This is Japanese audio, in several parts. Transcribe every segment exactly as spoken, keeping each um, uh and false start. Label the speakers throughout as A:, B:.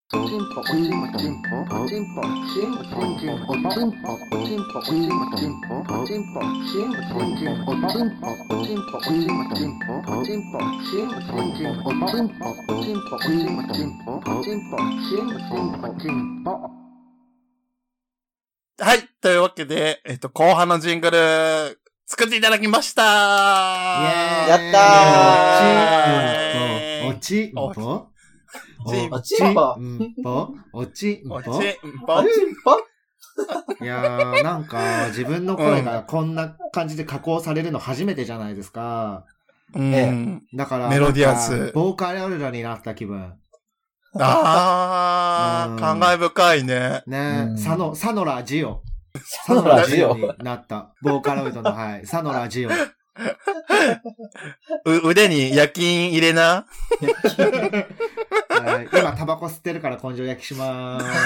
A: はい。というわけで、えっと、後半のジングル、作っていただきましたー。
B: イエーイ。
C: やった
B: ー。おちんぽ。おちんぽ。
C: おちんぽ。
B: おちんぽ。
A: おちんぽ。
C: おちんぽ。
B: いやー、なんか、自分の声がこんな感じで加工されるの初めてじゃないですか。
A: うん。
B: だから、
A: メロディアス。
B: ボーカルになった気分。
A: あー、感慨深いね。
B: ねえ、サノ、サノラジオ。
C: サノラジオ
B: になった。ボーカロイドの、はい。サノラジオ。
A: う、腕に夜勤入れな。
B: はい、今、タバコ吸ってるから根性焼きしまーす。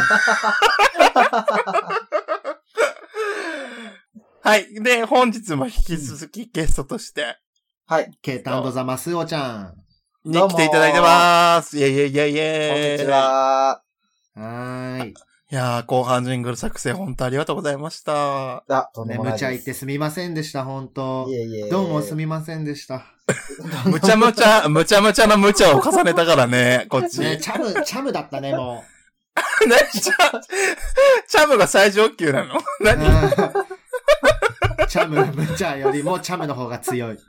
A: はい。で、本日も引き続きゲストとして。
C: はい。
B: ケイタンドザマスオちゃん。
A: に来ていただいてまーす。イェイイェイイェイイェイ。
C: こんにちは。
B: はーい。
A: いやー、後半ジングル作成本当ありがとうございました。
C: あ、とんでもないです。
B: ね、無茶言ってすみませんでした、本当。
C: いえいえ。
B: どうもすみませんでした。
A: むちゃむちゃ、むちゃむちゃな無茶を重ねたからね、こっち。
B: ね、チャム、チャムだったね、も
A: う。ね、チャ、チャムが最上級なの？何？
B: チャム、無茶よりもチャムの方が強い。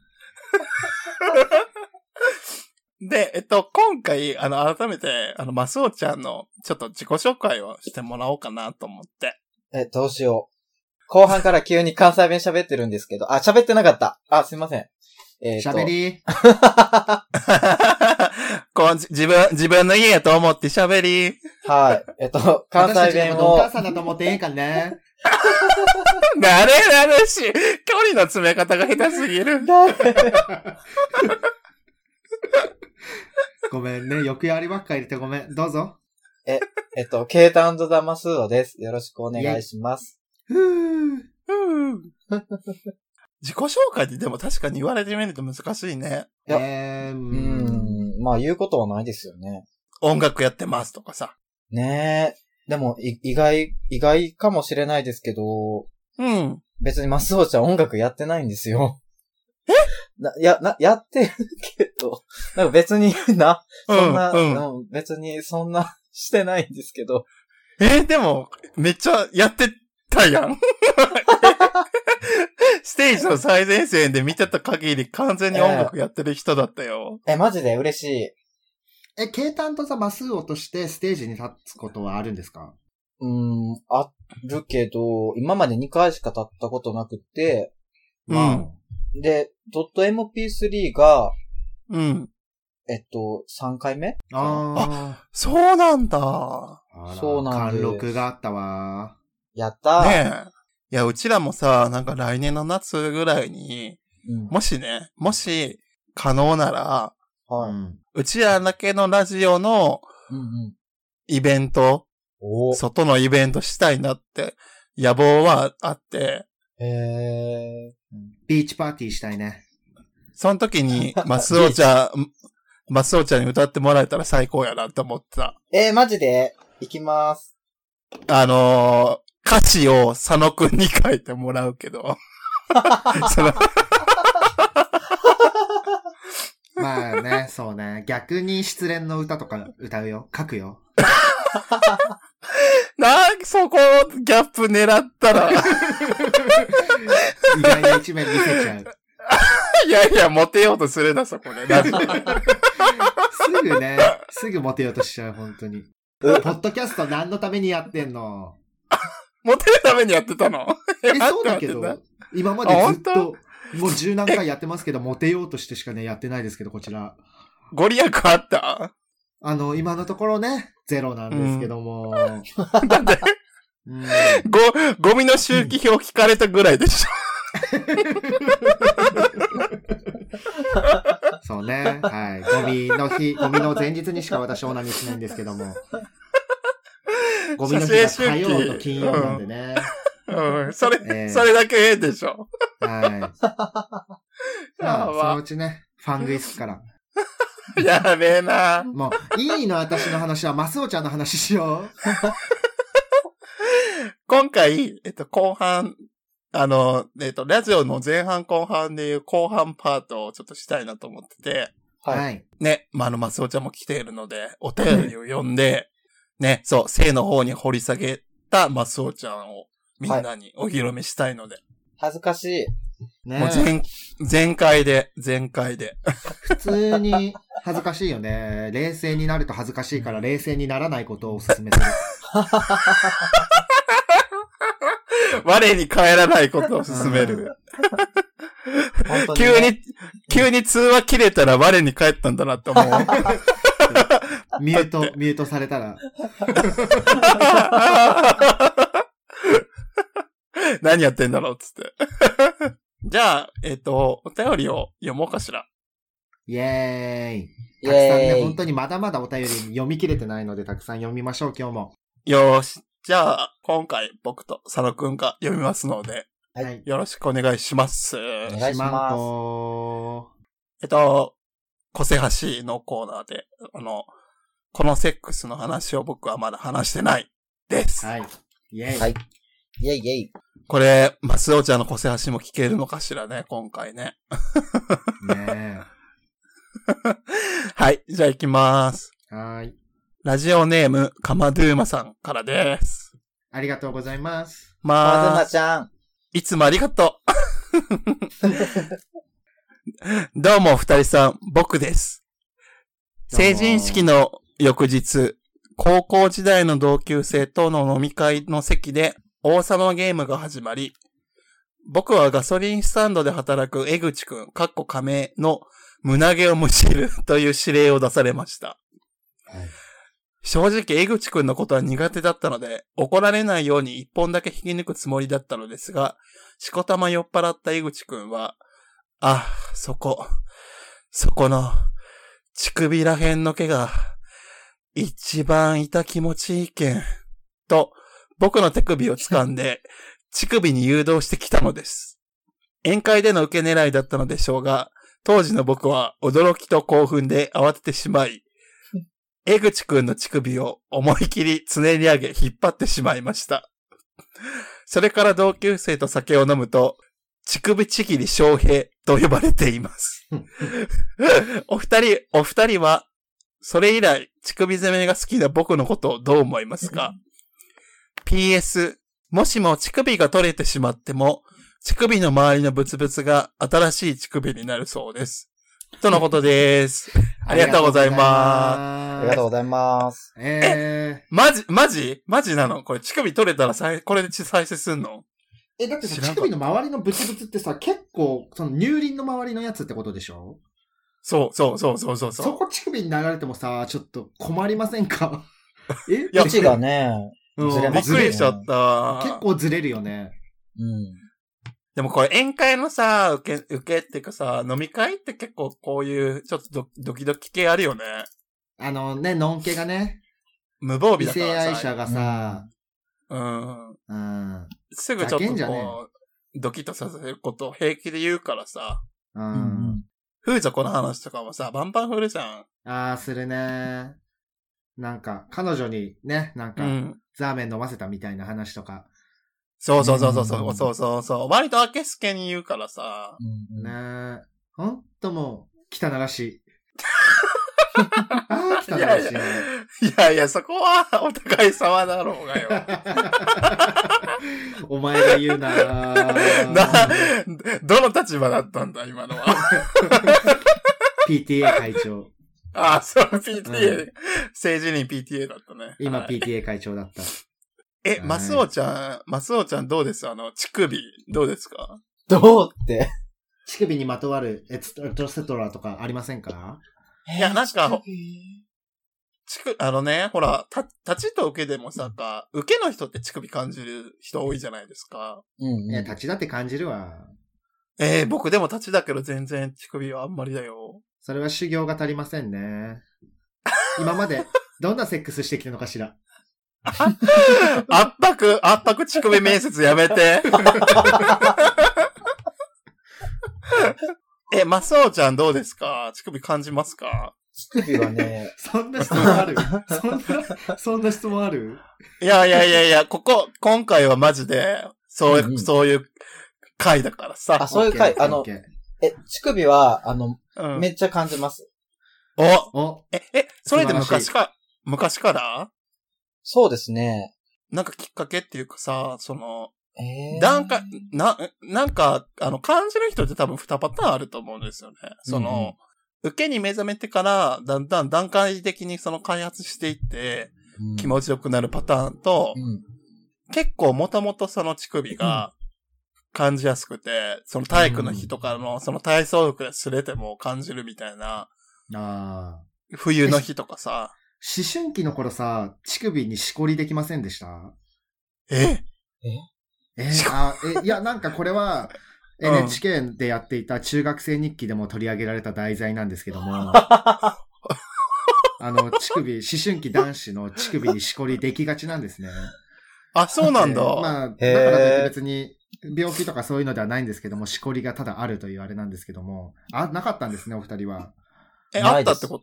A: で、えっと、今回、あの、改めて、あの、マスオちゃんの、ちょっと自己紹介をしてもらおうかなと思って。
C: え、どうしよう。後半から急に関西弁喋ってるんですけど、あ、喋ってなかった。あ、すいません。えー、
B: 喋り
A: こう、自分、自分の家やと思って喋り
C: はい。えっと、関西弁を。
B: お母さんだと思ってええかね。
A: なれなれし、距離の詰め方が下手すぎる。
B: ごめんね。よくやりばっか入れてごめん。どうぞ。
C: え、えっと、ケイタンドザマスオです。よろしくお願いします。
B: ふー。
A: ふー。自己紹介ってでも確かに言われてみると難しいね。
C: いや、
B: えー、う
C: ーん。まあ言うことはないですよね。
A: 音楽やってますとかさ。
C: ねえ。でも、い、意外、意外かもしれないですけど。
A: うん。
C: 別にマスオちゃん音楽やってないんですよ。えな、や、な、やってるけど、なんか別にな、そんな、うんうん、別にそんなしてないんですけど。
A: えー、でも、めっちゃやってたやん。ステージの最前線で見てた限り完全に音楽やってる人だったよ。
C: えー、え、マジで嬉しい。
B: え、ケイタンとザマスオとしてステージに立つことはあるんですか？
C: うーん、あるけど、今までにかいしか立ったことなくて、
A: まあ、うん、
C: で、ドット エムピースリー が、
A: うん。
C: えっと、さんかいめ
B: あ
A: あ、そうなんだ。
C: そうなんです。
B: 貫禄があったわ。
C: やったー。
A: ねえ。いや、うちらもさ、なんか来年の夏ぐらいに、うん、もしね、もし可能なら、
C: はい、
A: うちらだけのラジオのイベント、うんうん、外のイベントしたいなって野望はあって、
C: へー、
B: ビーチパーティーしたいね。
A: その時にマスオちゃん、マスオちゃんに歌ってもらえたら最高やなって思ってた。
C: えー、マジで行きます。
A: あのー、歌詞を佐野くんに書いてもらうけど。その
B: まあね、そうね。逆に失恋の歌とか歌うよ。書くよ。
A: な、そこ、ギャップ狙ったら。
B: 意外な一面見せちゃう。
A: いやいや、モテようとするな、そこで。す
B: ぐね、すぐモテようとしちゃう、本当に。ポッドキャスト何のためにやってんの？
A: モテるためにやってたの？
B: え、そうだけど、今までずっと、もう十何回やってますけど、モテようとしてしかね、やってないですけど、こちら。
A: ご利益あった？
B: あの、今のところね、ゼロなんですけども。うん、
A: だって、うん、ご、ゴミの周期表聞かれたぐらいでしょ。
B: そうね。はい。ゴミの日、ゴミの前日にしか私オナニーしないんですけども。ゴミの日が火曜と金曜なんでね。
A: うん。それ、えー、それだけええでしょ。
B: はい。まあ、そのうちね、ファン食いすっから。
A: やべえな。
B: もう、いいの私の話は、マスオちゃんの話しよう。
A: 今回、えっと、後半、あの、えっと、ラジオの前半後半でいう後半パートをちょっとしたいなと思ってて、
B: はい。はい、
A: ね、まあ、あの、マスオちゃんも来ているので、お便りを読んで、ね、そう、性の方に掘り下げたマスオちゃんをみんなにお披露目したいので。はい、
C: 恥ずかしい。
A: ね、もう全、全開で、全開で。
B: 普通に恥ずかしいよね。冷静になると恥ずかしいから、冷静にならないことをお勧めする。
A: 我に返らないことを勧める。うん、急に、急に通話切れたら我に返ったんだなって思う。
B: ミュート、ミュートされたら。
A: 何やってんだろうっつって。じゃあ、えっと、お便りを読もうかしら。
B: イェーイ。たくさんね、本当にまだまだお便り読み切れてないので、たくさん読みましょう、今日も。
A: よーし。じゃあ、今回僕と佐野くんが読みますので、
B: はい。
A: よろしくお願いします。
C: お願いします。
A: えっと、個性橋のコーナーで、あの、このセックスの話を僕はまだ話してないです。
B: はい。イェイ。
C: はい。イェイイェイ。
A: これ、マスオちゃんの個性橋も聞けるのかしらね、今回ね。
B: ねえ。
A: はい、じゃあ行きます。
B: はい。
A: ラジオネーム、カマドゥーマさんからです。
B: ありがとうございます。
A: まあ、
C: カマドゥーマちゃん。
A: いつもありがとう。どうも二人さん、僕です。成人式の翌日、高校時代の同級生との飲み会の席で王様ゲームが始まり、僕はガソリンスタンドで働く江口くん、かっこ仮名の胸毛をむしるという指令を出されました。はい、正直江口くんのことは苦手だったので、怒られないように一本だけ引き抜くつもりだったのですが、しこたま酔っ払った江口くんは、あ、そこ、そこの、乳首らへんの毛が、一番痛気持ちいいけん、と、僕の手首を掴んで、乳首に誘導してきたのです。宴会での受け狙いだったのでしょうが、当時の僕は驚きと興奮で慌ててしまい、江口くんの乳首を思い切りつねり上げ引っ張ってしまいました。それから同級生と酒を飲むと、乳首ちぎり翔平と呼ばれています。お二人、お二人は、それ以来、乳首攻めが好きな僕のことをどう思いますか？ ピーエス、もしも乳首が取れてしまっても、乳首の周りのブツブツが新しい乳首になるそうです。とのことです。ありがとうございます。
C: ありがとうございます。
B: えー、
A: え、マジ、マジマジなの？これ乳首取れたらさい、これで再生すんの？
B: え、だってさ、乳首の周りのブツブツってさ、結構、その乳輪の周りのやつってことでしょ？
A: そう、そう、そう、そう、そう。
B: そこ乳首になられてもさ、ちょっと困りませんか？
C: え？位置がね、
A: ずれますね。びっくりしちゃった。
B: 結構ずれるよね。
C: うん。
A: でもこれ宴会のさ、受け、受けっていうかさ、飲み会って結構こういうちょっと ド, ドキドキ系あるよね。
B: あのね、のんけがね。
A: 無防備だからさ。
B: 異性愛者がさ、
A: うん。うん。
B: うん。
A: すぐちょっとこう、ドキッとさせることを平気で言うからさ。
B: うん。うん、
A: 風俗の話とかもさ、バンバン振るじゃん。
B: ああ、するね。なんか、彼女にね、なんか、うん、ザーメン飲ませたみたいな話とか。
A: そうそうそうそうそう、そうそうそう。割と明けすけに言うからさ。
B: うん、ねえ。ほんともう、汚らしい。ああ、汚らしい。
A: いやいや、いやそこはお互い様だろうがよ。
B: お前が言うな
A: な、どの立場だったんだ、今のは。
B: ピーティーエー 会長。
A: ああ、そう、ピーティーエー、うん、政治人 ピーティーエー だったね。
B: 今、はい、ピーティーエー 会長だった。
A: え、マスオちゃん、マスオちゃんどうですあの、乳首、どうですか？
C: どうって。
B: 乳首にまとわるエツトセトラとかありませんか？
A: いや、なんか、乳首、あのね、ほら、た、立ちと受けでもさ、か、受けの人って乳首感じる人多いじゃないですか。
B: うん、うん。いや、立ちだって感じるわ。
A: えー、僕でも立ちだけど全然乳首はあんまりだよ。
B: それは修行が足りませんね。今まで、どんなセックスしてきたのかしら。
A: 圧迫、圧迫乳首面接やめて。え、マスオちゃんどうですか？乳首感じますか？
C: 乳首はね、
B: そんな質問あるそんな、そんな質問ある
A: いやいやいやいや、ここ、今回はマジで、そういう、うんうん、そういう回だからさ。
C: あ、そういう回、あの、え、乳首は、あの、うん、めっちゃ感じます。
A: おおえ、え、それで昔か、昔から
C: そうですね。
A: なんかきっかけっていうかさ、その、
C: えー、
A: 段階、な、なんか、あの、感じる人って多分二パターンあると思うんですよね。その、うん、受けに目覚めてから、だんだん段階的にその開発していって、うん、気持ちよくなるパターンと、うん、結構もともとその乳首が感じやすくて、その体育の日とかの、その体操服で擦れても感じるみたいな、
B: あ
A: 冬の日とかさ。
B: 思春期の頃さ、乳首にしこりできませんでした？
A: え
C: え
B: えー、あえいや、なんかこれは エヌエイチケー でやっていた中学生日記でも取り上げられた題材なんですけども、あの、乳首、思春期男子の乳首にしこりできがちなんですね。
A: あ、そうなんだ。
B: まあ、だからといって別に病気とかそういうのではないんですけども、しこりがただあるというあれなんですけども、あ、なかったんですね、お二人は。
A: え、あったってこと？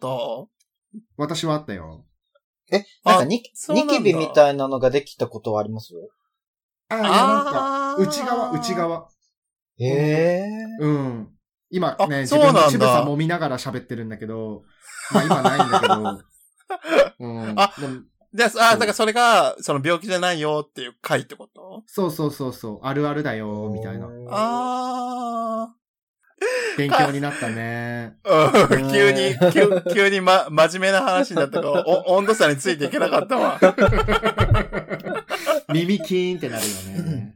B: 私はあったよ。
C: え、なんかニキビみたいなのができたことはありますよ。
B: ああ、いやなんか、内側、内側。
C: へえ
B: ー。うん。今ね、自分の乳房も見ながら喋ってるんだけど、まあ今ないんだけど。
A: うん、あ、で、あ、だからそれが、その病気じゃないよっていう回ってこと？
B: そうそうそうそう。あるあるだよ、みたいな。
A: あー。
B: 勉強になったね。
A: うん、急に、急急にま、真面目な話になったから、お、温度差についていけなかったわ。
B: 耳キーンってなるよね。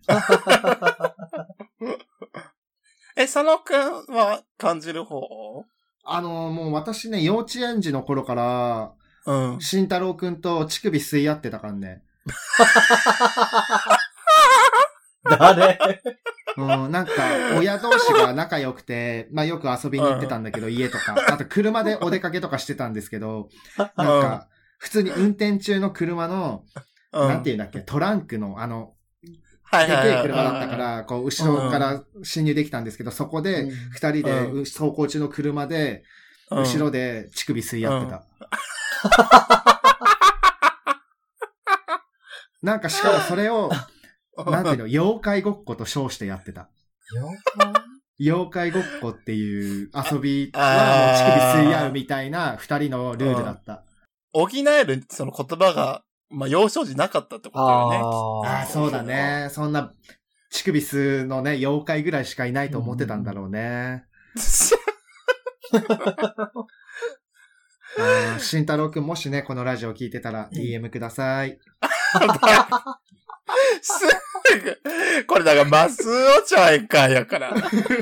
A: え、佐野くんは感じる方？
B: あの、もう私ね、幼稚園児の頃から、
A: うん。
B: 慎太郎くんと乳首吸い合ってたからね。
C: 誰
B: うん、なんか、親同士が仲良くて、まあよく遊びに行ってたんだけど、うん、家とか。あと車でお出かけとかしてたんですけど、なんか、普通に運転中の車の、うん、なんていうんだっけ、トランクの、あの、でけえ車だったから、こう、後ろから侵入できたんですけど、そこで、二人で、走行中の車で、後ろで乳首吸い合ってた。なんかしかもそれを、なんていうの、妖怪ごっこと称してやってた。
C: 妖怪
B: 妖怪ごっこっていう遊びはもう乳首吸い合うみたいな二人のルールだった。
A: 補えるその言葉が、まあ、幼少時なかったってことよね。
B: ああ、そうだね。そんな、乳首吸うのね、妖怪ぐらいしかいないと思ってたんだろうね。あ、慎太郎くんもしね、このラジオ聞いてたら ディーエム ください。
A: すぐ、これだからマスオちゃんかやから。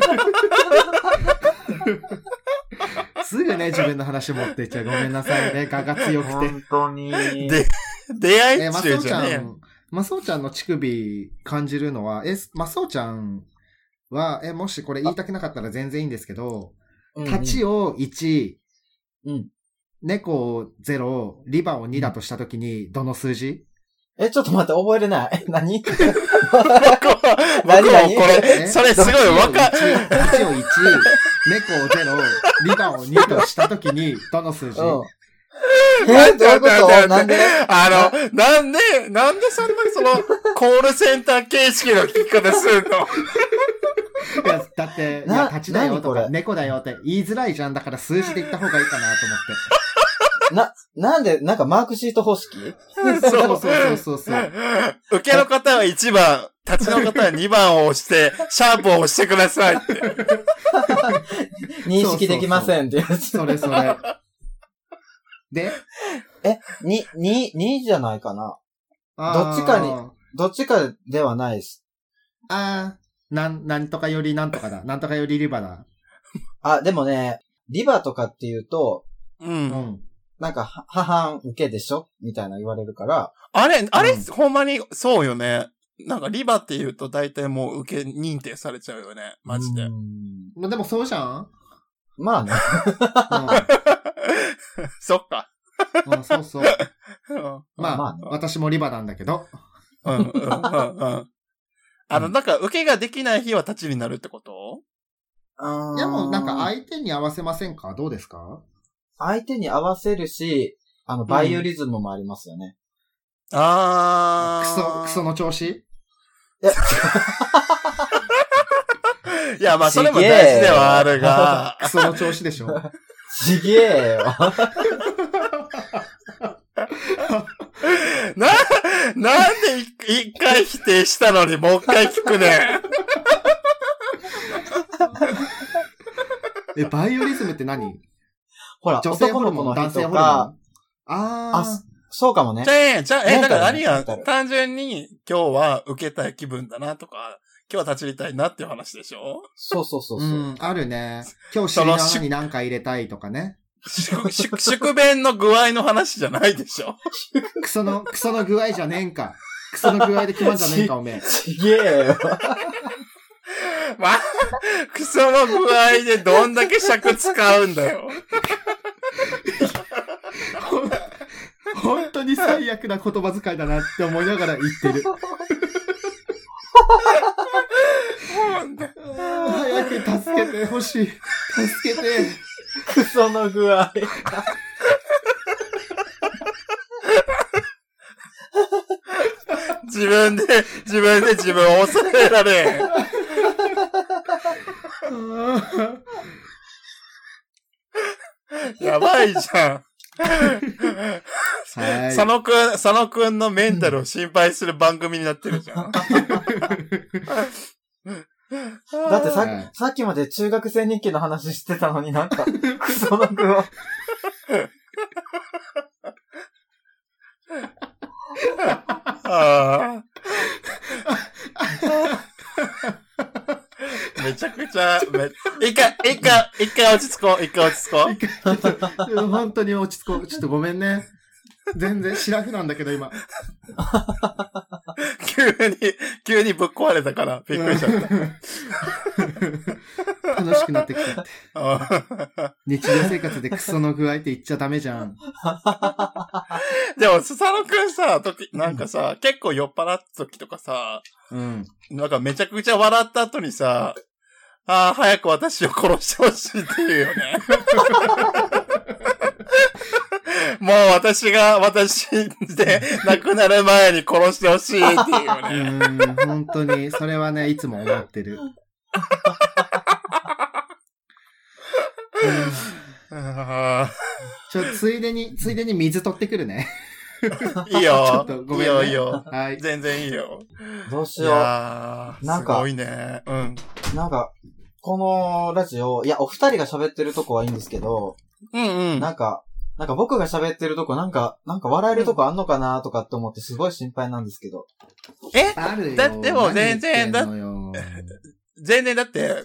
B: すぐね、自分の話持っていっちゃう。ごめんなさいね、我が強くて。
C: 本当に。
A: で、出会い中じゃねえ。
B: え、マスオちゃんの乳首感じるのは、え、マスオちゃんは、え、もしこれ言いたくなかったら全然いいんですけど、立ちをいち、
C: うん、
B: 猫をゼロ、リバをにだとしたときに、どの数字？
C: え、ちょっと待って、覚えれない。何
A: 僕もこれ、それすごいわかる。
B: いちをいち、猫をゼロ、リバをにとしたときに、どの数字？うん、
C: え、どういうことなんで
A: あの、なんで、なんでそんなにその、コールセンター形式の聞き方するの？
B: いや、だって、いや、立ちだよとか、猫だよって言いづらいじゃん。だから数字で言った方がいいかなと思って。
C: な、なんで、なんかマークシート方式？
B: そうそうそうそうそう。
A: 受けの方はいちばん、立ちの方はにばんを押して、シャープを押してくださいって。
C: 認識できませんってやつ。
B: それそれ。で
C: え、に、に、にじゃないかな。どっちかに、どっちかではないです。
B: あー。なん、なんとかよりなんとかだ。なんとかよりリバだ。
C: あ、でもね、リバとかっていうと、
A: うん。
C: なんか、母受けでしょみたいな言われるから。
A: あれ、あれ、うん、ほんまに、そうよね。なんか、リバって言うと大体もう受け認定されちゃうよね。マジで。
B: まあ、でもそうじゃん？
C: まあね。
A: うん、そっか。
B: うん、そうそう。うん、まあ、まあね、私もリバなんだけど。
A: うん、うん、うん、うん。あの、なんか、受けができない日は立ちになるってこと？
B: いや、もうなんか相手に合わせませんか？どうですか？
C: 相手に合わせるし、あの、バイオリズムもありますよね。
A: うん、あ
B: クソ、クソの調子
C: いや、
A: いや、まあ、それも大事ではあるが。
B: クソの調子でしょ。
C: ちげえよ。
A: な、なんで一回否定したのにもう一回聞くね。
B: え、バイオリズムって何？
C: ほら、
B: 女性ホルモン、男性ホルモン。あ
C: あ、そうかもね。
A: じゃあ、え、じゃあ、え、だから何が、
C: メンタル
A: 単純に今日は受けたい気分だなとか、今日は立ち入りたいなっていう話でしょ？
C: そうそうそうそう。
B: うん、あるね。今日尻の穴に何か入れたいとかね。
A: 宿、宿、宿便の具合の話じゃないでしょ？
B: クソの、クソの具合じゃねえんか。クソの具合で決まんじゃねえんか、おめえ。
C: ちげえよ。
A: まあ、クソの具合でどんだけ尺使うんだよ。
B: 本当に最悪な言葉遣いだなって思いながら言ってる。早く助けてほしい。助けて。
C: クソの具合。
A: 自分で、自分で自分を抑えられん。やばいじゃん。
B: はい。
A: 佐野くん、佐野くんのメンタルを心配する番組になってるじゃん。
C: だってさ、
B: はい
C: さっきまで中学生日記の話してたのになんか、クソの具合。
A: ああ。めちゃくちゃ、め、一回、一回、一回落ち着こう、一回落ち着こう。
B: 本当に落ち着こう。ちょっとごめんね。全然シラフなんだけど今。
A: 急に、急にぶっ壊れたから、びっくりしちゃった。
B: 楽しくなってきたって。
A: あ
B: 日常生活でクソの具合って言っちゃダメじゃん。
A: でも、佐野くんさ、時、なんかさ、結構酔っ払った時とかさ、
B: うん。
A: なんかめちゃくちゃ笑った後にさ、ああ、早く私を殺してほしいって言うよね。もう私が、私で亡くなる前に殺してほしいって言うよね。
B: うん、本当に、それはね、いつも思ってる。
A: あ
B: ちょ、ついでに、ついでに水取ってくるね。
A: ーいい
B: ちょ
A: よ
B: っと。ごめんね
A: いいよ、いいよ。
B: はい。
A: 全然いいよ。い
C: どうしよ
A: やー、
C: なんか
A: すごいね。うん。
C: う。なんか、このラジオ、いや、お二人が喋ってるとこはいいんですけど、
A: うんうん。
C: なんか、なんか僕が喋ってるとこなんか、なんか笑えるとこあんのかなとかって思ってすごい心配なんですけど。
A: え
B: あるよ。
A: だってもう全然
B: 何言ってんのよ
A: 全然だって、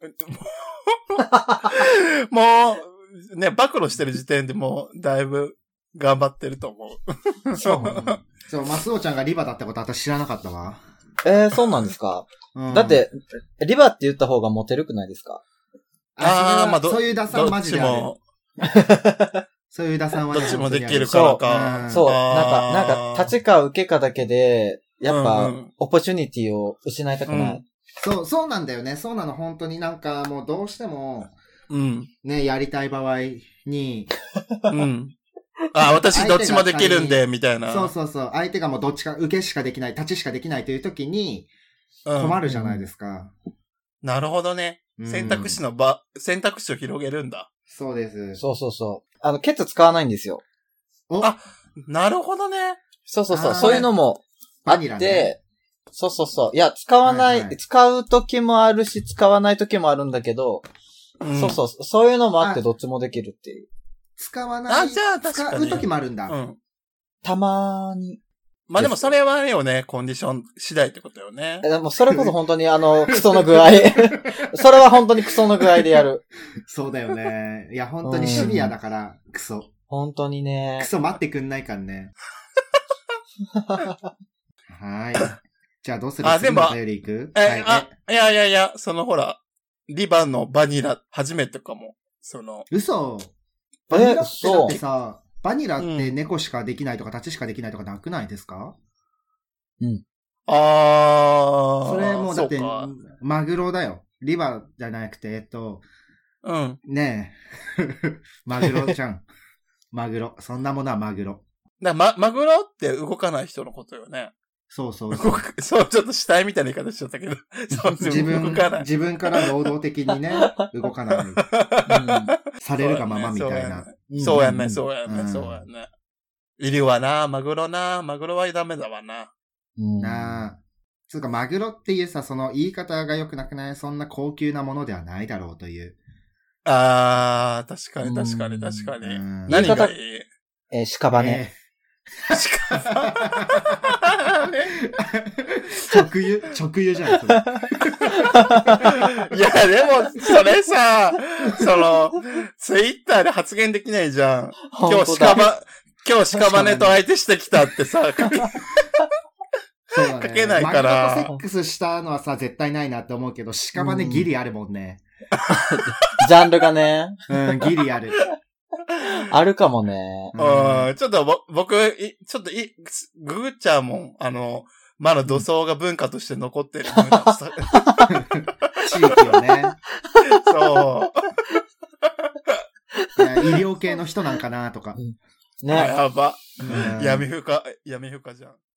A: もう、ね、暴露してる時点でもう、だいぶ頑張ってると思う。
C: そう。
B: そう、マスオちゃんがリバだってこと私知らなかったわ。
C: えー、そうなんですか、
B: うん、
C: だっ、て、リバって言った方がモテるくないですか？
B: あー、
A: あーまあど
B: そういう打算マジである。
A: どっ
B: そういう打算はね
A: どっちもできる
B: か
A: からか。
C: そう、
A: あー
C: なんか、なんか、立ちか受けかだけで、やっぱ、
A: うんうん
C: オポチュニティを失いたくない。
A: うん
B: そう、そうなんだよね。そうなの、本当になんかもうどうしても、
A: うん。
B: ね、やりたい場合に、
A: うん。あ、私どっちもできるんで、みたいな。
B: そうそうそう、相手がもうどっちか、受けしかできない、立ちしかできないという時に、
A: うん
B: 困るじゃないですか。
A: なるほどね。
B: うん
A: 選択肢の場、選択肢を広げるんだ。
B: そうです。
C: そうそうそう。あの、ケツ使わないんですよ。
B: お
A: あなるほどね。
C: そうそうそう。
B: あー
C: そういうのもあって、
B: バニラね。
C: そうそうそう。いや、使わない、
B: はいはい
C: 使う時もあるし、使わない時もあるんだけど、
A: うん
C: そうそう、そういうのもあって
B: あ
C: どっちもできるっていう。
B: 使わない。
A: あじゃあ確かに
B: 使う時もあるんだ。
A: うん。
C: たまーに。
A: まあでもそれはあれよね、コンディション次第ってことよね
C: え。でもそれこそ本当にあの、クソの具合。それは本当にクソの具合でやる。
B: そうだよね。いや、本当にシビアだから、クソ。
C: 本当にね
B: ク。ソ待ってくんないかんね。はい。じゃあどうする
A: あでも
B: 次のお便りいく
A: え、
B: はい、
A: あ、いやいやいや、そのほら、リバのバニラ、初めてかも。その、
B: 嘘。バニラってだ
C: そう
B: ってさ、バニラって猫しかできないとか、立ちしかできないとかなくないですか？
A: あー。
B: それもうだって
A: そうか、
B: マグロだよ。リバじゃなくて、えっと、
A: うん。
B: ねえ。マグロじゃん。マグロ。そんなものはマグロ。
A: だま、マグロって動かない人のことよね。
B: そうそうそう。
A: 動く、そう、ちょっと死体みたいな言い方しちゃったけど。そう
B: 自分、
A: 動かない。
B: 自分から能動的にね、動かない。うん、されるがままみたいな。
A: そうやね、そうやね、そうやね。いるわな、マグロな、マグロはダメだわな。
B: うん、なあ。つうか、マグロっていうさ、その言い方が良くなくない？そんな高級なものではないだろうという。
A: あー、確かに確かに確かに。何がいい？
C: えー、屍。えー
B: 直輸直輸じゃん、それ。
A: いや、でも、それさ、その、ツイッターで発言できないじゃん。今日屍、今日屍と相手してきたってさ、書け、
B: そうだね、
A: 書けないから。
B: マグロとセックスしたのはさ、絶対ないなって思うけど、屍ギリあるもんね。
C: ジャンルがね。
B: うん、ギリある。
C: あるかもね。
A: うん、ちょっとぼ、僕、いちょっとい、ググっちゃうもん。あの、まだ土葬が文化として残ってる。地
B: 域をね。
A: そう。
B: いや、医療系の人なんかなとか。
C: ね。
A: やば。闇深、闇深じゃん。